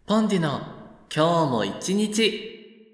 ポンデュの今日も一日。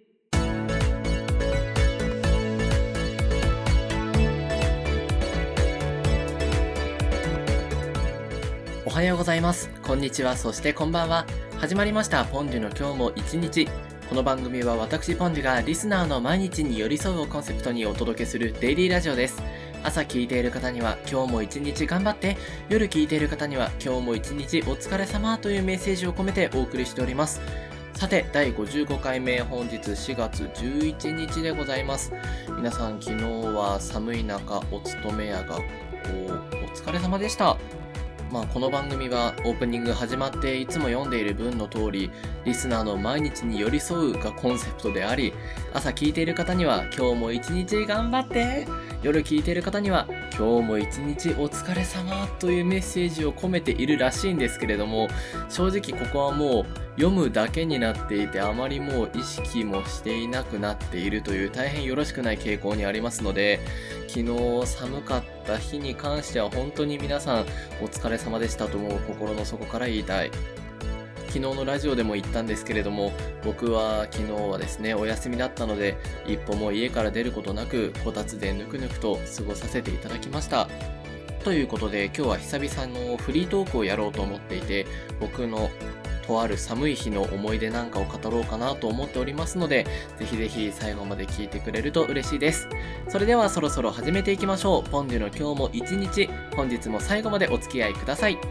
おはようございます。こんにちは、そしてこんばんは。始まりましたポンデュの今日も一日。この番組は私ポンデュがリスナーの毎日に寄り添うをコンセプトにお届けするデイリーラジオです。朝聞いている方には今日も一日頑張って、夜聞いている方には今日も一日お疲れ様というメッセージを込めてお送りしております。さて、第55回目、本日4月11日でございます。皆さん、昨日は寒い中お勤めや学校お疲れ様でした。この番組はオープニング始まっていつも読んでいる文の通り、リスナーの毎日に寄り添うがコンセプトであり、朝聞いている方には今日も一日頑張って、夜聞いている方には今日も一日お疲れ様というメッセージを込めているらしいんですけれども、正直ここはもう読むだけになっていて、あまりもう意識もしていなくなっているという大変よろしくない傾向にありますので、昨日寒かった日に関しては本当に皆さんお疲れ様でしたとも心の底から言いたい。昨日のラジオでも言ったんですけれども、僕は昨日はですね、お休みだったので一歩も家から出ることなくこたつでぬくぬくと過ごさせていただきました。ということで、今日は久々のフリートークをやろうと思っていて、僕のとある寒い日の思い出なんかを語ろうかなと思っておりますので、ぜひぜひ最後まで聞いてくれると嬉しいです。それではそろそろ始めていきましょう。ポンデュの今日も一日、本日も最後までお付き合いください。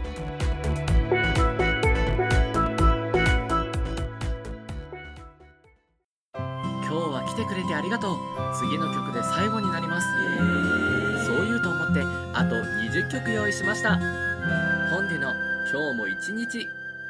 今日は来てくれてありがとう。次の曲で最後になります。そう言うと思ってあと20曲用意しました。ポンデュの今日も一日。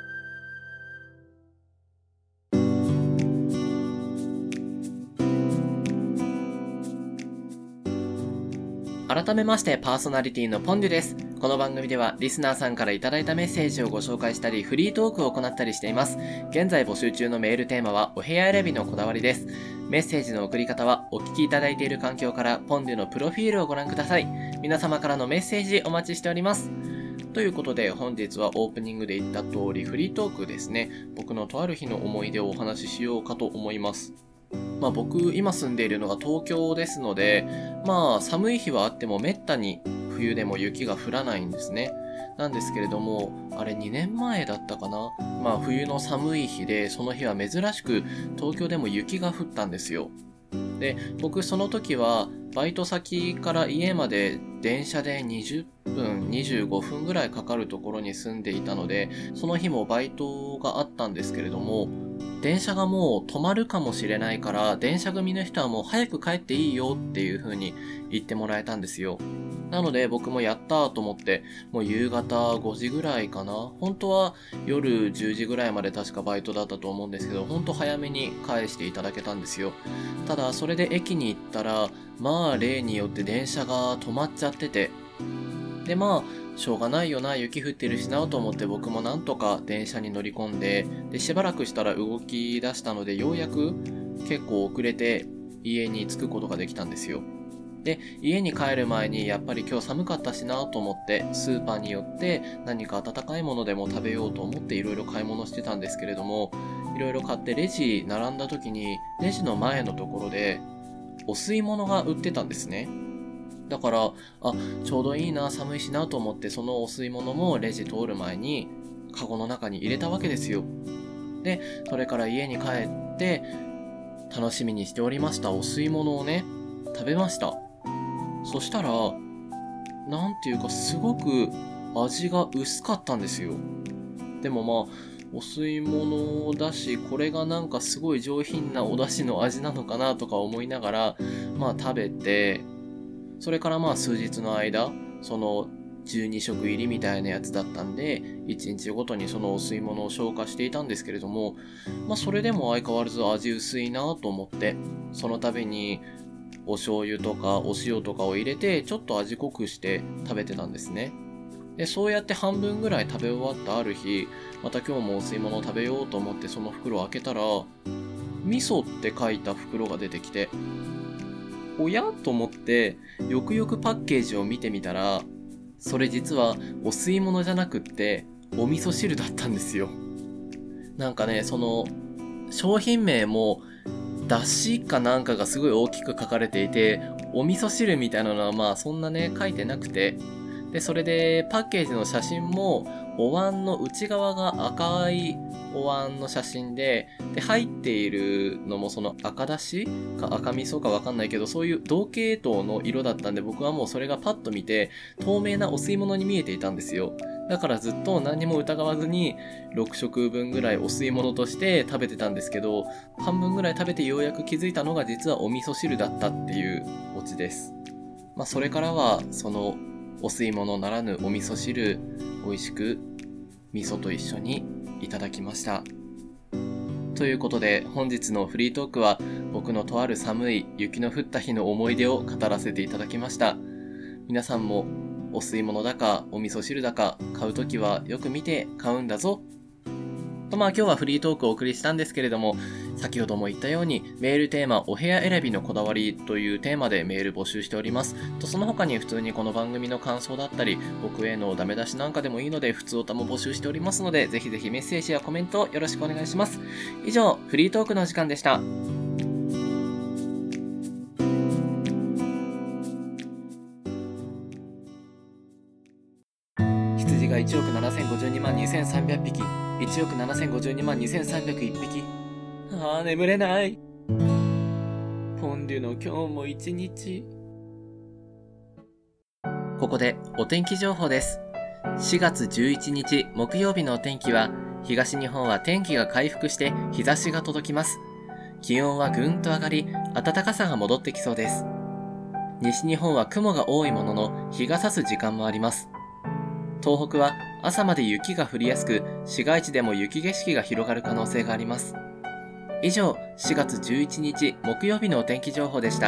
改めまして、パーソナリティのポンデュです。この番組ではリスナーさんからいただいたメッセージをご紹介したり、フリートークを行ったりしています。現在募集中のメールテーマはお部屋選びのこだわりです。メッセージの送り方はお聞きいただいている環境からポンデュのプロフィールをご覧ください。皆様からのメッセージお待ちしております。ということで、本日はオープニングで言った通りフリートークですね。僕のとある日の思い出をお話ししようかと思います。僕今住んでいるのが東京ですので、寒い日はあってもめったに冬でも雪が降らないんですね。なんですけれども、あれ2年前だったかな、冬の寒い日で、その日は珍しく東京でも雪が降ったんですよ。で、僕その時はバイト先から家まで電車で20分25分ぐらいかかるところに住んでいたので、その日もバイトがあったんですけれども、電車がもう止まるかもしれないから、電車組の人はもう早く帰っていいよっていう風に言ってもらえたんですよ。なので僕もやったと思って、もう夕方5時ぐらいかな。本当は夜10時ぐらいまで確かバイトだったと思うんですけど、本当早めに返していただけたんですよ。ただそれで駅に行ったら、例によって電車が止まっちゃってて、でしょうがないよな、雪降ってるしなと思って僕もなんとか電車に乗り込んで、しばらくしたら動き出したので、ようやく結構遅れて家に着くことができたんですよ。で、家に帰る前にやっぱり今日寒かったしなと思ってスーパーに寄って何か温かいものでも食べようと思っていろいろ買い物してたんですけれども、いろいろ買ってレジ並んだ時にレジの前のところでお吸い物が売ってたんですね。だから、ちょうどいいな、寒いしなと思って、そのお吸い物もレジ通る前にカゴの中に入れたわけですよ。で、それから家に帰って楽しみにしておりましたお吸い物をね、食べました。そしたら、なんていうかすごく味が薄かったんですよ。でもお吸い物だし、これがなんかすごい上品なお出汁の味なのかなとか思いながら、食べて、それから数日の間、その12食入りみたいなやつだったんで、1日ごとにそのお吸い物を消化していたんですけれども、それでも相変わらず味薄いなと思って、その度にお醤油とかお塩とかを入れてちょっと味濃くして食べてたんですね。で、そうやって半分ぐらい食べ終わったある日、また今日もお吸い物を食べようと思ってその袋を開けたら、味噌って書いた袋が出てきて、おやと思ってよくよくパッケージを見てみたら、それ実はお吸い物じゃなくってお味噌汁だったんですよ。 なんかね、その商品名もだしかなんかがすごい大きく書かれていて、お味噌汁みたいなのはまあそんなね書いてなくて、でそれでパッケージの写真もお椀の内側が赤いお椀の写真で、入っているのもその赤だしか赤味噌かわかんないけど、そういう同系統の色だったんで、僕はもうそれがパッと見て透明なお吸い物に見えていたんですよ。だからずっと何も疑わずに6食分ぐらいお吸い物として食べてたんですけど、半分ぐらい食べてようやく気づいたのが実はお味噌汁だったっていうオチです。まあそれからはそのお吸い物ならぬお味噌汁、美味しく味噌と一緒にいただきました。ということで本日のフリートークは僕のとある寒い雪の降った日の思い出を語らせていただきました。皆さんもお吸い物だかお味噌汁だか買うときはよく見て買うんだぞと、まあ今日はフリートークをお送りしたんですけれども、先ほども言ったようにメールテーマお部屋選びのこだわりというテーマでメール募集しておりますと、その他に普通にこの番組の感想だったり僕へのダメ出しなんかでもいいので普通歌も募集しておりますので、ぜひぜひメッセージやコメントよろしくお願いします。以上フリートークの時間でした。羊が1億7052万2300匹、1億7052万2301匹。ああ、眠れない。ポンデュの今日も一日。ここでお天気情報です。4月11日木曜日のお天気は、東日本は天気が回復して日差しが届きます。気温はぐんと上がり、暖かさが戻ってきそうです。西日本は雲が多いものの、日が差す時間もあります。東北は朝まで雪が降りやすく、市街地でも雪景色が広がる可能性があります。以上、4月11日木曜日のお天気情報でした。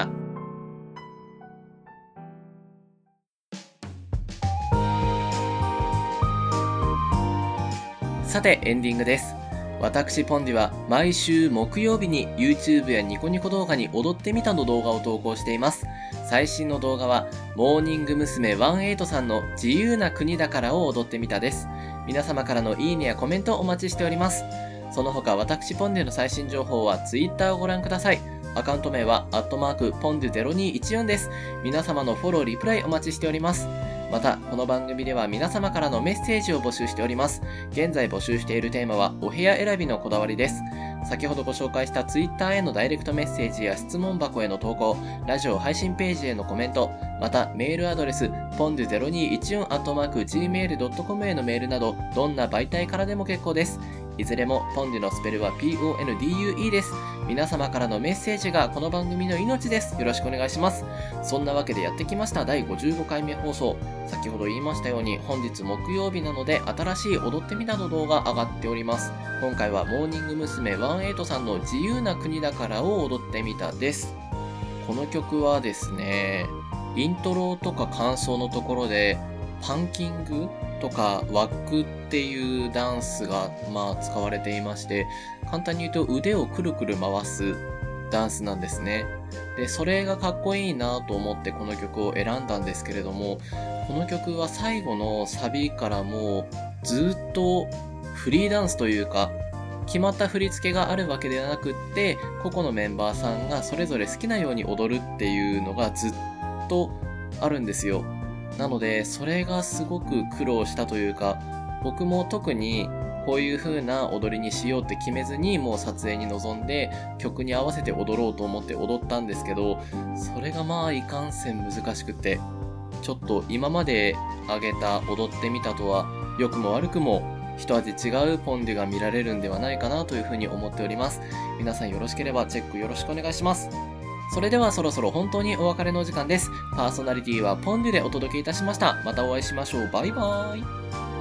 さてエンディングです。私ポンデュは毎週木曜日に YouTube やニコニコ動画に踊ってみたの動画を投稿しています。最新の動画はモーニング娘。18さんの自由な国だからを踊ってみたです。皆様からのいいねやコメントお待ちしております。その他私ポンデュの最新情報は Twitter をご覧ください。アカウント名はポンデュ0214です。皆様のフォローリプライお待ちしております。またこの番組では皆様からのメッセージを募集しております。現在募集しているテーマはお部屋選びのこだわりです。先ほどご紹介した Twitter へのダイレクトメッセージや質問箱への投稿、ラジオ配信ページへのコメント、またメールアドレスポンデュ0214@gmail.com へのメールなど、どんな媒体からでも結構です。いずれもポンデュのスペルは PONDUE です。皆様からのメッセージがこの番組の命です。よろしくお願いします。そんなわけでやってきました第55回目放送。先ほど言いましたように本日木曜日なので新しい踊ってみたの動画上がっております。今回はモーニング娘。18さんの自由な国だからを踊ってみたです。この曲はですね、イントロとか感想のところでパンキングとかワックっていうダンスが使われていまして、簡単に言うと腕をくるくる回すダンスなんですね。で、それがかっこいいなと思ってこの曲を選んだんですけれども、この曲は最後のサビからもうずっとフリーダンスというか、決まった振り付けがあるわけではなくって、個々のメンバーさんがそれぞれ好きなように踊るっていうのがずっとあるんですよ。なのでそれがすごく苦労したというか、僕も特にこういう風な踊りにしようって決めずにもう撮影に臨んで曲に合わせて踊ろうと思って踊ったんですけど、それがいかんせん難しくて、ちょっと今まで上げた踊ってみたとは良くも悪くも一味違うポンデュが見られるんではないかなという風に思っております。皆さんよろしければチェックよろしくお願いします。それではそろそろ本当にお別れのお時間です。パーソナリティはポンデュでお届けいたしました。またお会いしましょう。バイバーイ。